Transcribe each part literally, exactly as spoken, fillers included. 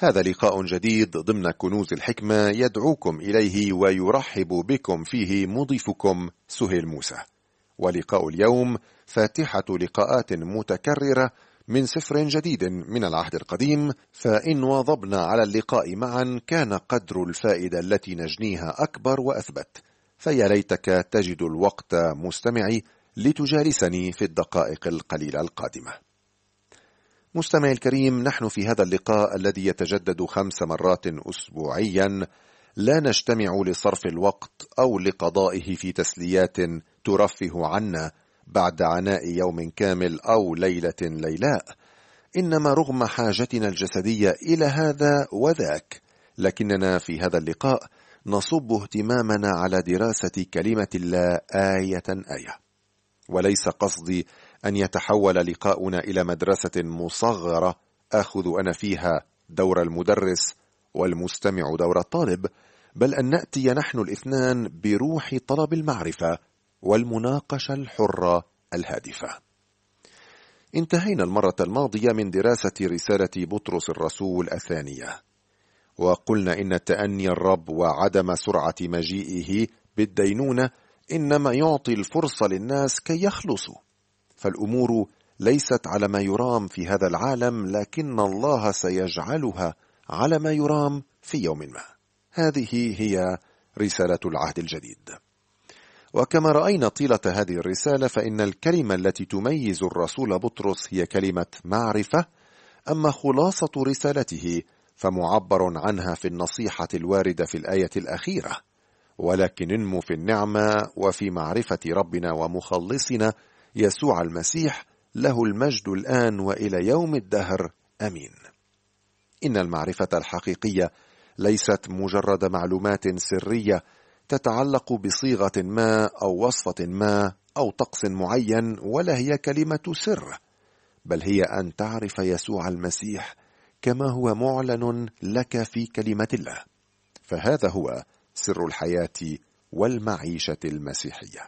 هذا لقاء جديد ضمن كنوز الحكمة يدعوكم إليه ويرحب بكم فيه مضيفكم سهيل موسى. ولقاء اليوم فاتحة لقاءات متكررة من سفر جديد من العهد القديم، فإن واظبنا على اللقاء معا كان قدر الفائدة التي نجنيها أكبر وأثبت. فيا ليتك تجد الوقت مستمعي لتجالسني في الدقائق القليلة القادمة. مستمعي الكريم، نحن في هذا اللقاء الذي يتجدد خمس مرات أسبوعيا لا نجتمع لصرف الوقت أو لقضائه في تسليات ترفه عنا بعد عناء يوم كامل أو ليلة ليلاء، إنما رغم حاجتنا الجسدية إلى هذا وذاك، لكننا في هذا اللقاء نصب اهتمامنا على دراسة كلمة الله آية آية. وليس قصدي أن يتحول لقاؤنا إلى مدرسة مصغرة آخذ أنا فيها دور المدرس والمستمع دور الطالب، بل أن نأتي نحن الاثنان بروح طلب المعرفة والمناقشة الحرة الهادفة. انتهينا المرة الماضية من دراسة رسالة بطرس الرسول الثانية، وقلنا إن تأني الرب وعدم سرعة مجيئه بالدينونة إنما يعطي الفرصة للناس كي يخلصوا، فالأمور ليست على ما يرام في هذا العالم، لكن الله سيجعلها على ما يرام في يوم ما. هذه هي رسالة العهد الجديد. وكما رأينا طيلة هذه الرسالة فإن الكلمة التي تميز الرسول بطرس هي كلمة معرفة، أما خلاصة رسالته فمعبر عنها في النصيحة الواردة في الآية الأخيرة: ولكن انمو في النعمة وفي معرفة ربنا ومخلصنا يسوع المسيح، له المجد الآن وإلى يوم الدهر، أمين. إن المعرفة الحقيقية ليست مجرد معلومات سرية تتعلق بصيغة ما أو وصفة ما أو طقس معين، ولا هي كلمة سر، بل هي أن تعرف يسوع المسيح كما هو معلن لك في كلمة الله، فهذا هو سر الحياة والمعيشة المسيحية.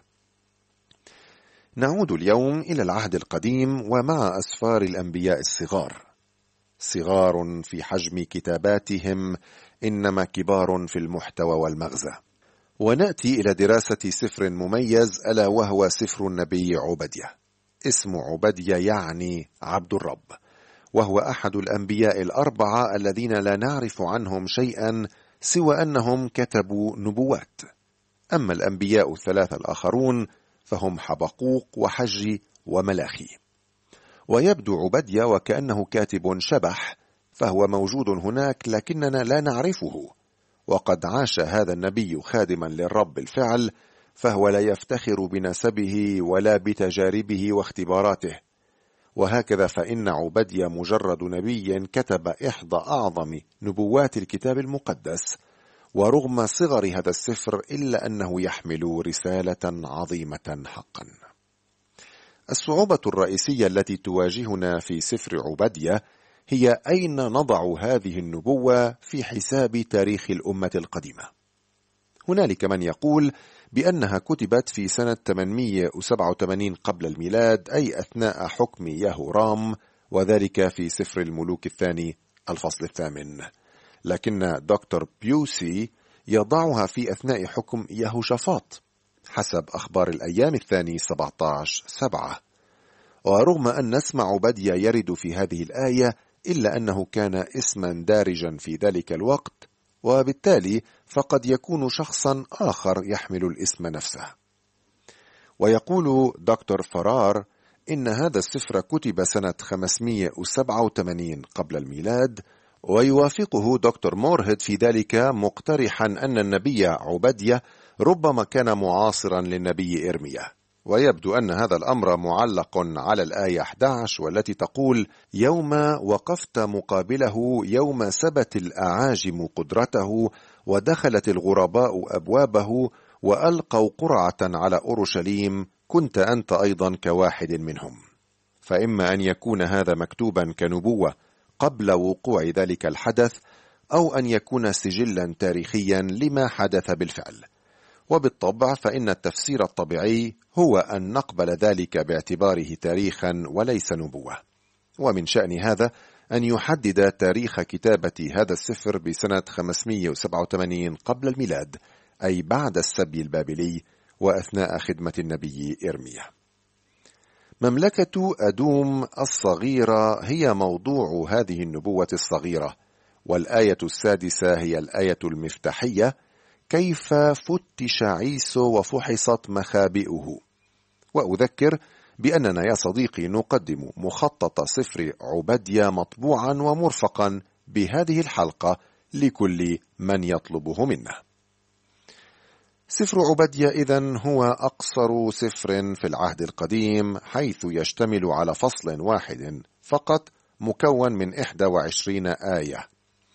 نعود اليوم إلى العهد القديم ومع أسفار الأنبياء الصغار، صغار في حجم كتاباتهم إنما كبار في المحتوى والمغزى. ونأتي إلى دراسة سفر مميز ألا وهو سفر النبي عبدية. اسم عبدية يعني عبد الرب، وهو أحد الأنبياء الأربعة الذين لا نعرف عنهم شيئا سوى أنهم كتبوا نبوات. أما الأنبياء الثلاثة الآخرون فهم حبقوق وحجي وملاخي. ويبدو عبدية وكأنه كاتب شبح، فهو موجود هناك لكننا لا نعرفه، وقد عاش هذا النبي خادما للرب بالفعل، فهو لا يفتخر بنسبه ولا بتجاربه واختباراته. وهكذا فإن عبدية مجرد نبي كتب إحدى أعظم نبوات الكتاب المقدس، ورغم صغر هذا السفر إلا أنه يحمل رسالة عظيمة حقا. الصعوبة الرئيسية التي تواجهنا في سفر عبدية هي أين نضع هذه النبوة في حساب تاريخ الأمة القديمة. هنالك من يقول بأنها كتبت في سنة ثمانمئة وسبعة وثمانين قبل الميلاد، أي أثناء حكم يهورام، وذلك في سفر الملوك الثاني الفصل الثامن، لكن دكتور بيوسي يضعها في أثناء حكم يهوشافاط حسب أخبار الأيام الثاني سبعة عشر سبعة. ورغم أن اسم عبدية يرد في هذه الآية إلا أنه كان اسما دارجا في ذلك الوقت، وبالتالي فقد يكون شخصا آخر يحمل الاسم نفسه. ويقول دكتور فرار إن هذا السفر كتب سنة خمسمئة وسبعة وثمانين قبل الميلاد، ويوافقه دكتور مورهد في ذلك، مقترحا أن النبي عبدية ربما كان معاصرا للنبي إرميا. ويبدو أن هذا الأمر معلق على الآية أحد عشر والتي تقول: يوم وقفت مقابله يوم سبت الأعاجم قدرته ودخلت الغرباء أبوابه وألقوا قرعة على أورشليم، كنت أنت أيضا كواحد منهم. فإما أن يكون هذا مكتوبا كنبوة قبل وقوع ذلك الحدث، أو أن يكون سجلا تاريخيا لما حدث بالفعل. وبالطبع فإن التفسير الطبيعي هو أن نقبل ذلك باعتباره تاريخا وليس نبوة. ومن شأن هذا أن يحدد تاريخ كتابة هذا السفر بسنة خمسمائة وسبعة وثمانين قبل الميلاد، أي بعد السبي البابلي وأثناء خدمة النبي إرميا. مملكة أدوم الصغيرة هي موضوع هذه النبوة الصغيرة، والآية السادسة هي الآية المفتاحية: كيف فتش عيسو وفحصت مخابئه. وأذكر بأننا يا صديقي نقدم مخطط سفر عبدية مطبوعا ومرفقا بهذه الحلقة لكل من يطلبه منا. سفر عبدية إذن هو أقصر سفر في العهد القديم، حيث يشتمل على فصل واحد فقط مكون من إحدى وعشرين آية.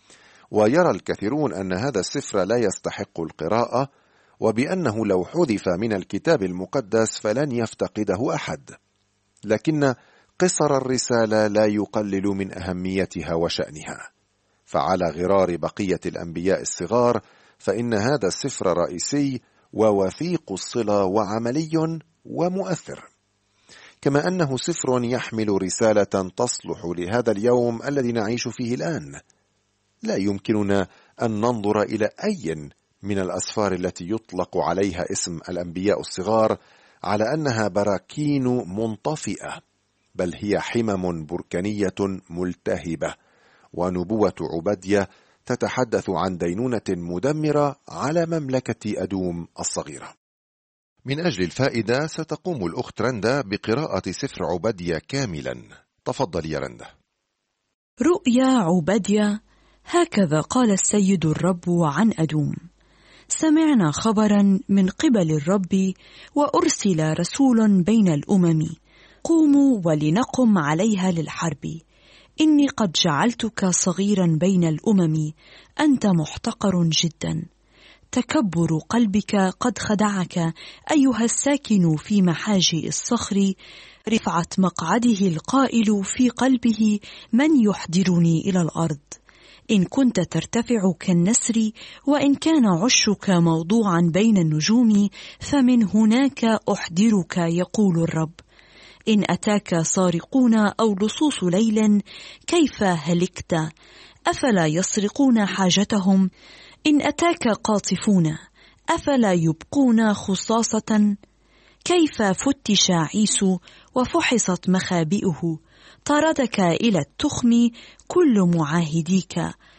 ويرى الكثيرون أن هذا السفر لا يستحق القراءة، وبأنه لو حذف من الكتاب المقدس فلن يفتقده أحد. لكن قصر الرسالة لا يقلل من أهميتها وشأنها، فعلى غرار بقية الأنبياء الصغار فإن هذا السفر رئيسي ووثيق الصلة وعملي ومؤثر، كما أنه سفر يحمل رسالة تصلح لهذا اليوم الذي نعيش فيه الآن. لا يمكننا أن ننظر إلى أي من الأسفار التي يطلق عليها اسم الأنبياء الصغار على أنها براكين منطفئة، بل هي حمم بركانية ملتهبة. ونبوة عبدية تتحدث عن دينونة مدمرة على مملكة أدوم الصغيرة. من أجل الفائدة ستقوم الأخت رندا بقراءة سفر عبدية كاملا. تفضل يا رندا. رؤيا عبدية. هكذا قال السيد الرب عن أدوم: سمعنا خبرا من قبل الرب، وأرسل رسول بين الأمم، قوموا ولنقم عليها للحرب. إني قد جعلتك صغيرا بين الأمم، أنت محتقر جدا. تكبر قلبك قد خدعك أيها الساكن في محاجئ الصخر. رفعة مقعده القائل في قلبه: من يحضرني إلى الأرض؟ إن كنت ترتفع كالنسر، وإن كان عشك موضوعا بين النجوم، فمن هناك أحضرك يقول الرب. إن أتاك سارقون أو لصوص ليل، كيف هلكت؟ أفلا يسرقون حاجتهم؟ إن أتاك قاطفون، أفلا يبقون خصاصة؟ كيف فتش عيسو وفحصت مخابئه؟ طردك إلى التخم كل معاهديك،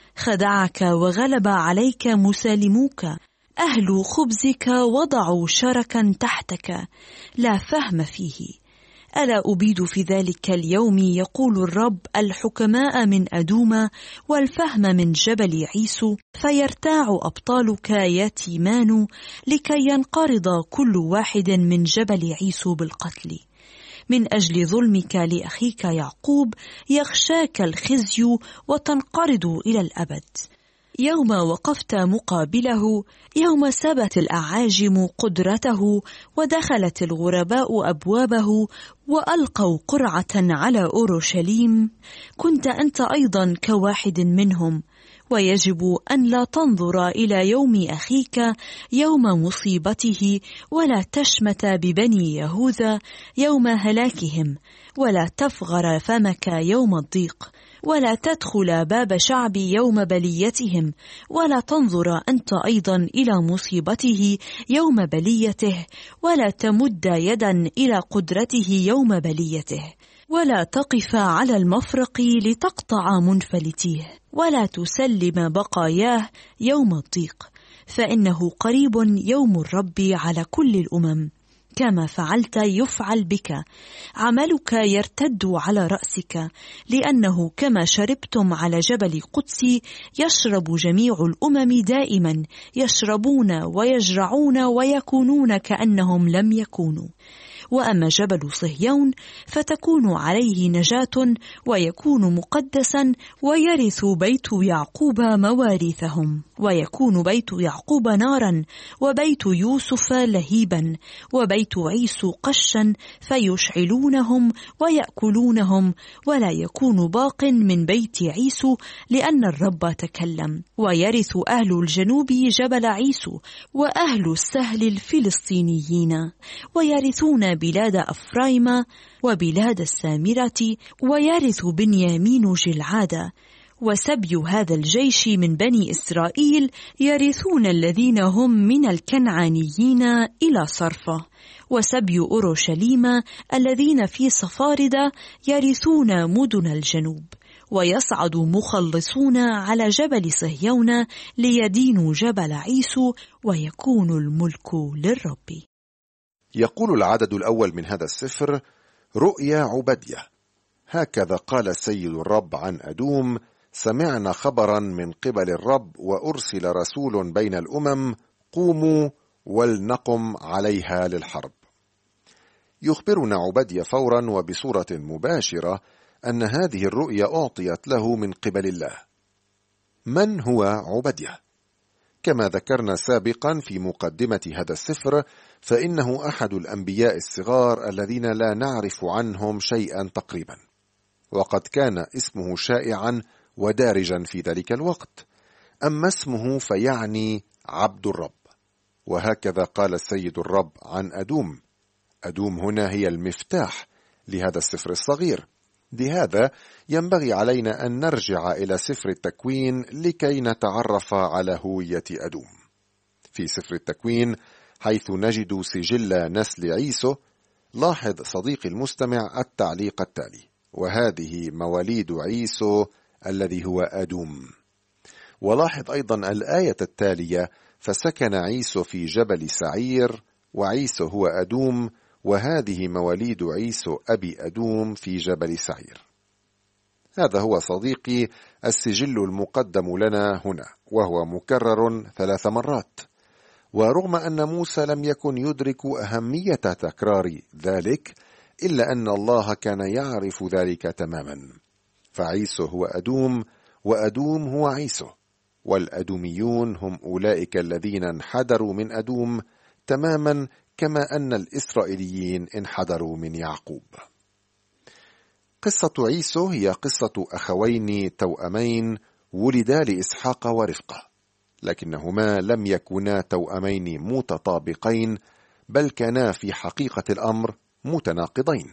خدعك وغلب عليك مسالموك. أهل خبزك وضعوا شركا تحتك، لا فهم فيه. ألا أبيد في ذلك اليوم يقول الرب الحكماء من أدوم والفهم من جبل عيسو، فيرتاع أبطالك يا تيمان، لكي ينقرض كل واحد من جبل عيسو بالقتل. من أجل ظلمك لأخيك يعقوب يغشاك الخزي وتنقرض إلى الأبد. يوم وقفت مقابله، يوم سبت الأعاجم قدرته، ودخلت الغرباء أبوابه، وألقوا قرعة على أورشليم، كنت أنت أيضا كواحد منهم. ويجب أن لا تنظر إلى يوم أخيك يوم مصيبته، ولا تشمت ببني يهوذا يوم هلاكهم، ولا تفغر فمك يوم الضيق، ولا تدخل باب شعب يوم بليتهم، ولا تنظر أنت أيضا إلى مصيبته يوم بليته، ولا تمد يدا إلى قدرته يوم بليته، ولا تقف على المفرق لتقطع منفلتيه، ولا تسلم بقاياه يوم الضيق، فإنه قريب يوم الرب على كل الأمم. كما فعلت يفعل بك، عملك يرتد على رأسك، لأنه كما شربتم على جبل قدسي يشرب جميع الأمم دائما، يشربون ويجرعون ويكونون كأنهم لم يكونوا. وأما جبل صهيون فتكون عليه نجاة، ويكون مقدسا، ويرث بيت يعقوب مواريثهم. ويكون بيت يعقوب نارا وبيت يوسف لهيبا وبيت عيسو قشا فيشعلونهم ويأكلونهم ولا يكون باق من بيت عيسو لأن الرب تكلم. ويرث أهل الجنوب جبل عيسو وأهل السهل الفلسطينيين ويرثون بلاد أفرايم وبلاد السامرة ويرث بنيامين جلعاد. وسبي هذا الجيش من بني إسرائيل يرثون الذين هم من الكنعانيين إلى صرفة. وسبي أورشليم الذين في صفارد يرثون مدن الجنوب. ويصعد مخلصون على جبل صهيون ليدينوا جبل عيسو ويكون الملك للرب. يقول العدد الأول من هذا السفر: رؤيا عبدية. هكذا قال السيد الرب عن أدوم: سمعنا خبرا من قبل الرب وأرسل رسول بين الأمم، قوموا ولنقم عليها للحرب. يخبرنا عبدية فورا وبصورة مباشرة أن هذه الرؤيا أعطيت له من قبل الله. من هو عبدية؟ كما ذكرنا سابقا في مقدمة هذا السفر، فإنه أحد الأنبياء الصغار الذين لا نعرف عنهم شيئا تقريبا، وقد كان اسمه شائعا ودارجا في ذلك الوقت. أما اسمه فيعني عبد الرب، وهكذا قال السيد الرب عن أدوم. أدوم هنا هي المفتاح لهذا السفر الصغير. لهذا ينبغي علينا أن نرجع إلى سفر التكوين لكي نتعرف على هوية أدوم. في سفر التكوين حيث نجد سجل نسل عيسو، لاحظ صديقي المستمع التعليق التالي: وهذه مواليد عيسو الذي هو أدوم. ولاحظ أيضا الآية التالية: فسكن عيسو في جبل سعير، وعيسو هو أدوم، وهذه مواليد عيسو أبي أدوم في جبل سعير. هذا هو صديقي السجل المقدم لنا هنا، وهو مكرر ثلاث مرات. ورغم أن موسى لم يكن يدرك أهمية تكرار ذلك، إلا أن الله كان يعرف ذلك تماما. فعيسو هو أدوم، وأدوم هو عيسو، والأدوميون هم أولئك الذين انحدروا من أدوم تماما كما أن الإسرائيليين انحدروا من يعقوب. قصة عيسو هي قصة أخوين توأمين ولدا لإسحاق ورفقة، لكنهما لم يكونا توأمين متطابقين، بل كانا في حقيقة الأمر متناقضين.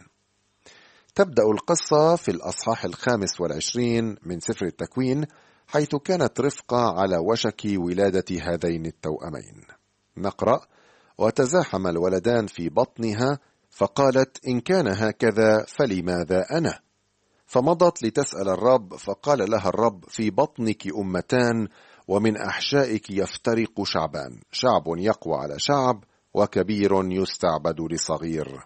تبدأ القصة في الأصحاح الخامس والعشرين من سفر التكوين، حيث كانت رفقة على وشك ولادة هذين التوأمين. نقرأ: وتزاحم الولدان في بطنها، فقالت: إن كان هكذا فلماذا أنا؟ فمضت لتسأل الرب، فقال لها الرب: في بطنك أمتان، ومن أحشائك يفترق شعبان، شعب يقوى على شعب، وكبير يستعبد لصغير.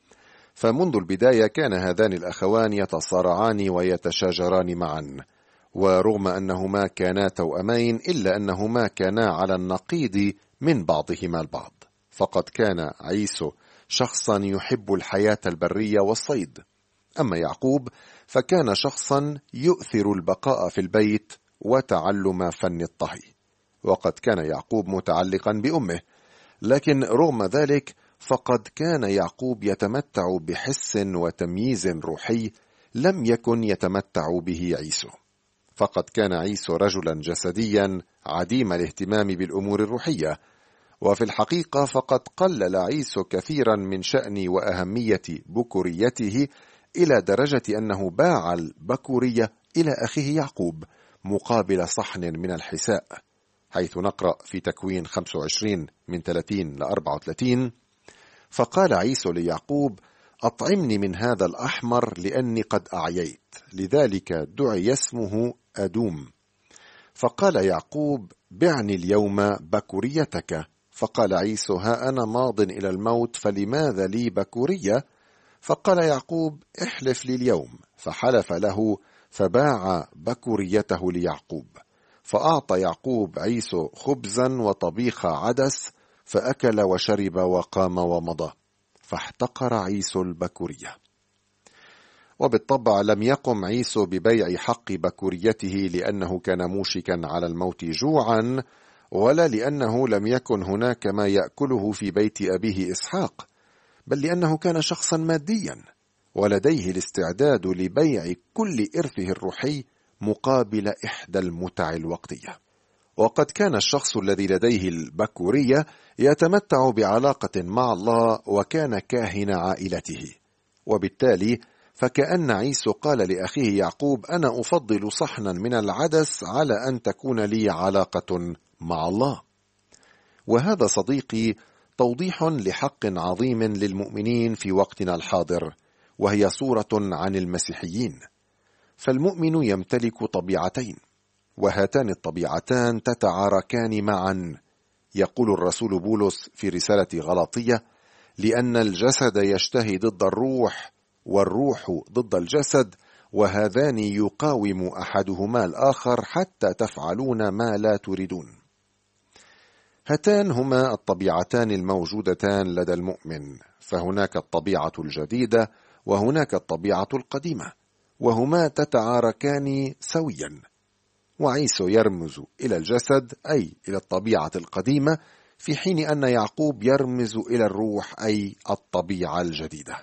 فمنذ البداية كان هذان الأخوان يتصارعان ويتشاجران معا، ورغم أنهما كانا توأمين إلا أنهما كانا على النقيض من بعضهما البعض. فقد كان عيسو شخصا يحب الحياة البرية والصيد، أما يعقوب فكان شخصا يؤثر البقاء في البيت وتعلم فن الطهي. وقد كان يعقوب متعلقا بأمه، لكن رغم ذلك فقد كان يعقوب يتمتع بحس وتمييز روحي لم يكن يتمتع به عيسو. فقد كان عيسو رجلا جسديا عديم الاهتمام بالأمور الروحية، وفي الحقيقة فقد قلل عيسو كثيرا من شأن وأهمية بكوريته، إلى درجة أنه باع البكورية إلى أخيه يعقوب مقابل صحن من الحساء، حيث نقرأ في تكوين خمسة وعشرين من ثلاثين إلى أربعة وثلاثين: فقال عيسو ليعقوب: أطعمني من هذا الأحمر لأني قد أعييت، لذلك دعي اسمه أدوم. فقال يعقوب: بعني اليوم بكوريتك. فقال عيسو: ها أنا ماض إلى الموت، فلماذا لي بكورية؟ فقال يعقوب: احلف لي اليوم. فحلف له، فباع بكوريته ليعقوب. فأعطى يعقوب عيسو خبزا وطبيخ عدس، فأكل وشرب وقام ومضى، فاحتقر عيسو البكورية. وبالطبع لم يقم عيسو ببيع حق بكوريته لأنه كان موشكا على الموت جوعا، ولا لأنه لم يكن هناك ما يأكله في بيت أبيه إسحاق، بل لأنه كان شخصا ماديا ولديه الاستعداد لبيع كل إرثه الروحي مقابل إحدى المتع الوقتية. وقد كان الشخص الذي لديه البكورية يتمتع بعلاقة مع الله وكان كاهن عائلته، وبالتالي فكأن عيسو قال لأخيه يعقوب: أنا أفضل صحنا من العدس على أن تكون لي علاقة مع الله. وهذا صديقي توضيح لحق عظيم للمؤمنين في وقتنا الحاضر، وهي صورة عن المسيحيين. فالمؤمن يمتلك طبيعتين، وهاتان الطبيعتان تتعاركان معا. يقول الرسول بولس في رسالة غلاطية: لأن الجسد يشتهي ضد الروح، والروح ضد الجسد، وهذان يقاوم أحدهما الآخر حتى تفعلون ما لا تريدون. هاتان هما الطبيعتان الموجودتان لدى المؤمن، فهناك الطبيعة الجديدة وهناك الطبيعة القديمة، وهما تتعاركان سويا. وعيسو يرمز إلى الجسد أي إلى الطبيعة القديمة، في حين أن يعقوب يرمز إلى الروح أي الطبيعة الجديدة.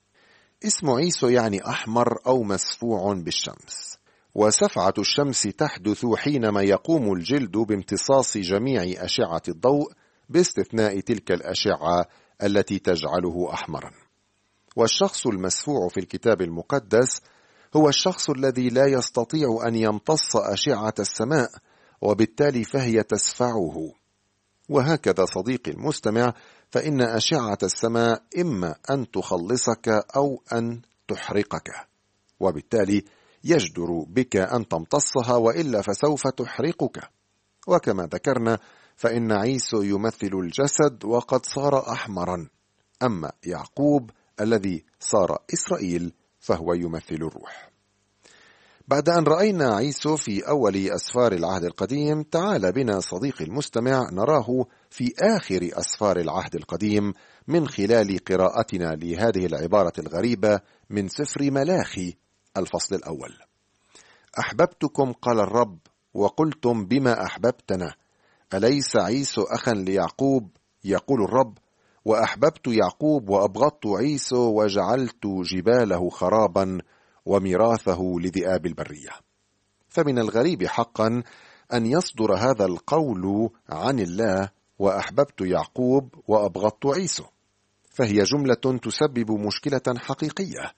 اسم عيسو يعني أحمر أو مسفوع بالشمس، وسفعة الشمس تحدث حينما يقوم الجلد بامتصاص جميع أشعة الضوء باستثناء تلك الأشعة التي تجعله أحمرا. والشخص المسفوع في الكتاب المقدس هو الشخص الذي لا يستطيع أن يمتص أشعة السماء، وبالتالي فهي تسفعه. وهكذا صديقي المستمع، فإن أشعة السماء إما أن تخلصك أو أن تحرقك، وبالتالي يجدر بك أن تمتصها، وإلا فسوف تحرقك. وكما ذكرنا فإن عيسو يمثل الجسد وقد صار أحمرا، أما يعقوب الذي صار إسرائيل فهو يمثل الروح. بعد أن رأينا عيسو في أول أسفار العهد القديم، تعال بنا صديقي المستمع نراه في آخر أسفار العهد القديم من خلال قراءتنا لهذه العبارة الغريبة من سفر ملاخي الفصل الأول: أحببتكم قال الرب وقلتم بما أحببتنا، أليس عيسو أخا ليعقوب يقول الرب، وأحببت يعقوب وأبغضت عيسو وجعلت جباله خرابا وميراثه لذئاب البرية. فمن الغريب حقا أن يصدر هذا القول عن الله: وأحببت يعقوب وأبغضت عيسو، فهي جملة تسبب مشكلة حقيقية.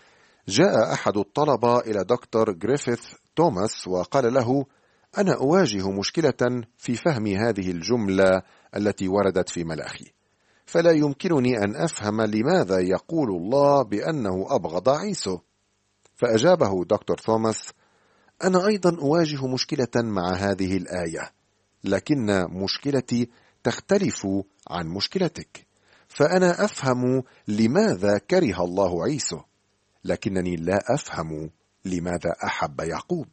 جاء أحد الطلبة إلى دكتور غريفيث توماس وقال له: أنا أواجه مشكلة في فهم هذه الجملة التي وردت في ملاخي، فلا يمكنني أن أفهم لماذا يقول الله بأنه أبغض عيسو. فأجابه دكتور توماس: أنا أيضا أواجه مشكلة مع هذه الآية، لكن مشكلتي تختلف عن مشكلتك. فأنا أفهم لماذا كره الله عيسو، لكنني لا أفهم لماذا أحب يعقوب.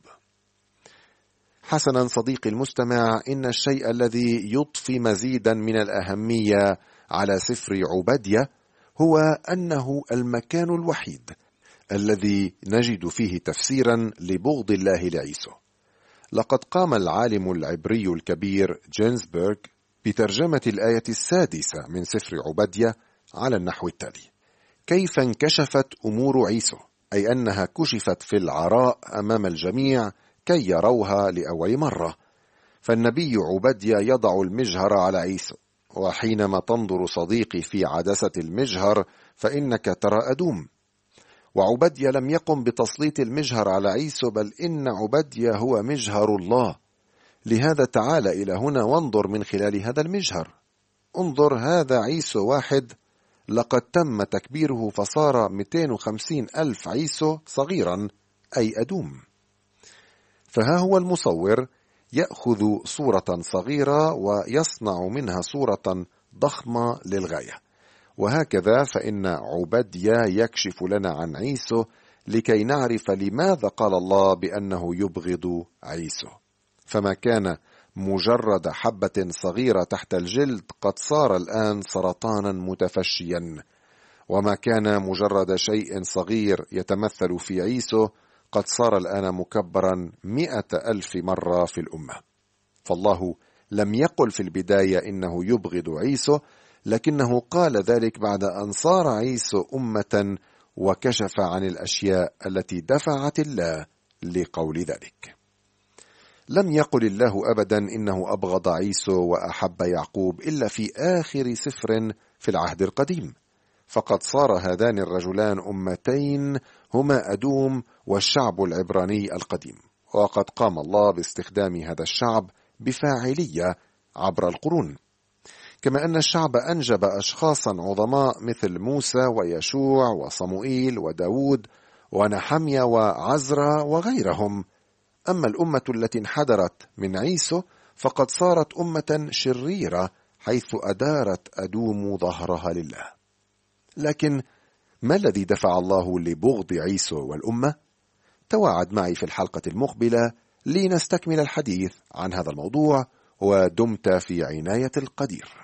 حسنا صديقي المستمع، إن الشيء الذي يضفي مزيدا من الأهمية على سفر عبدية هو أنه المكان الوحيد الذي نجد فيه تفسيرا لبغض الله لعيسو. لقد قام العالم العبري الكبير جينزبرغ بترجمة الآية السادسة من سفر عبدية على النحو التالي: كيف انكشفت أمور عيسو، أي أنها كشفت في العراء أمام الجميع كي يروها لأول مرة. فالنبي عبدية يضع المجهر على عيسو، وحينما تنظر صديقي في عدسة المجهر فإنك ترى أدوم. وعبدية لم يقم بتسليط المجهر على عيسو، بل إن عبدية هو مجهر الله. لهذا تعال إلى هنا وانظر من خلال هذا المجهر. انظر، هذا عيسو واحد لقد تم تكبيره فصار مئتين وخمسين ألف عيسو صغيرا، أي أدوم. فها هو المصور يأخذ صورة صغيرة ويصنع منها صورة ضخمة للغاية. وهكذا فإن عبدية يكشف لنا عن عيسو لكي نعرف لماذا قال الله بأنه يبغض عيسو. فما كان مجرد حبة صغيرة تحت الجلد قد صار الآن سرطانا متفشيا، وما كان مجرد شيء صغير يتمثل في عيسو قد صار الآن مكبرا مئة ألف مرة في الأمة. فالله لم يقل في البداية إنه يبغض عيسو، لكنه قال ذلك بعد أن صار عيسو أمة وكشف عن الأشياء التي دفعت الله لقول ذلك. لم يقل الله أبدا إنه أبغض عيسو وأحب يعقوب إلا في آخر سفر في العهد القديم، فقد صار هذان الرجلان أمتين هما أدوم والشعب العبراني القديم، وقد قام الله باستخدام هذا الشعب بفاعلية عبر القرون، كما أن الشعب أنجب أشخاصا عظماء مثل موسى ويشوع وصموئيل وداود ونحميا وعزرا وغيرهم. أما الأمة التي انحدرت من عيسو فقد صارت أمة شريرة، حيث أدارت أدوم ظهرها لله. لكن ما الذي دفع الله لبغض عيسو والأمة؟ تواعد معي في الحلقة المقبلة لنستكمل الحديث عن هذا الموضوع، ودمت في عناية القدير.